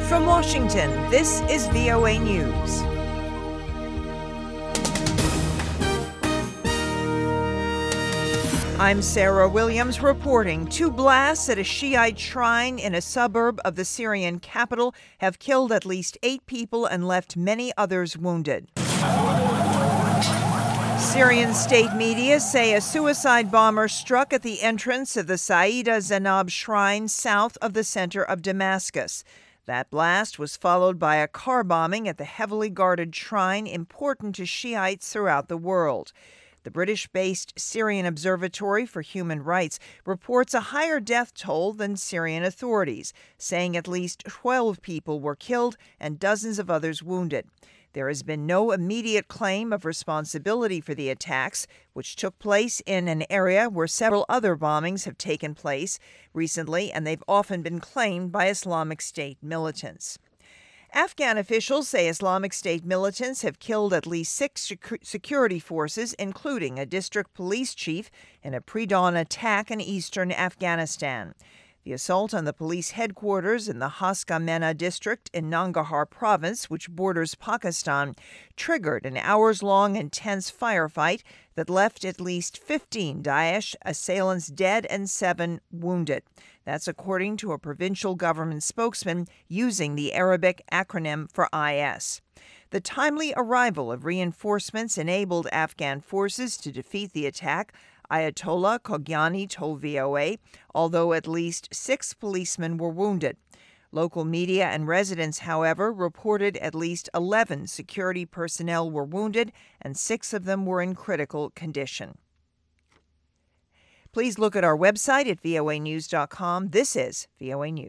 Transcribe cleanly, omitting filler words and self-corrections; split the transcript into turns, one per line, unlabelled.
From Washington, this is VOA News. I'm Sarah Williams reporting. 2 blasts at a Shiite shrine in a suburb of the Syrian capital have killed at least 8 people and left many others wounded. Syrian state media say a suicide bomber struck at the entrance of the Saida Zainab shrine south of the center of Damascus. That blast was followed by a car bombing at the heavily guarded shrine important to Shiites throughout the world. The British-based Syrian Observatory for Human Rights reports a higher death toll than Syrian authorities, saying at least 12 people were killed and dozens of others wounded. There has been no immediate claim of responsibility for the attacks, which took place in an area where several other bombings have taken place recently, and they've often been claimed by Islamic State militants. Afghan officials say Islamic State militants have killed at least 6 security forces, including a district police chief, in a pre-dawn attack in eastern Afghanistan. The assault on the police headquarters in the Haska Mena district in Nangarhar province, which borders Pakistan, triggered an hours-long intense firefight that left at least 15 Daesh assailants dead and 7 wounded. That's according to a provincial government spokesman using the Arabic acronym for IS. The timely arrival of reinforcements enabled Afghan forces to defeat the attack, Ayatollah Khogyani told VOA, although at least 6 policemen were wounded. Local media and residents, however, reported at least 11 security personnel were wounded and 6 of them were in critical condition. Please look at our website at voanews.com. This is VOA News.